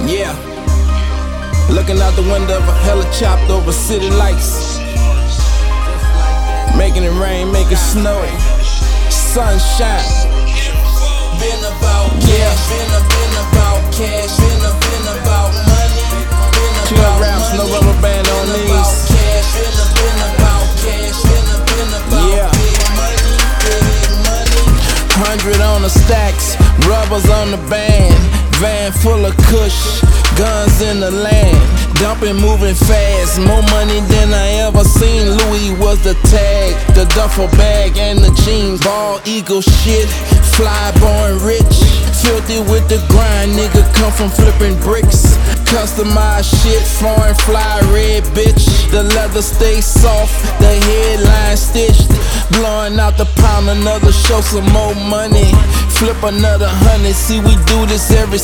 Yeah. Looking out the window of a hella chopped over city lights. Making it rain, make it snow. Sunshine. Been about cash, been about cash, been about money. Been about raps, no rubber band on these. Been about cash, been about big money, big money. 100 on the stacks, rubbers on the band. Van full of kush, guns in the land. Dumping, moving fast, more money than I ever seen. Louis was the tag, the duffel bag and the jeans. Bald eagle shit, fly born rich. Filthy with the grind, nigga come from flipping bricks. Customized shit, foreign fly red bitch. The leather stay soft, the headline stitched. Blowing out the pound, another show, some more money. Flip another 100, see we do this every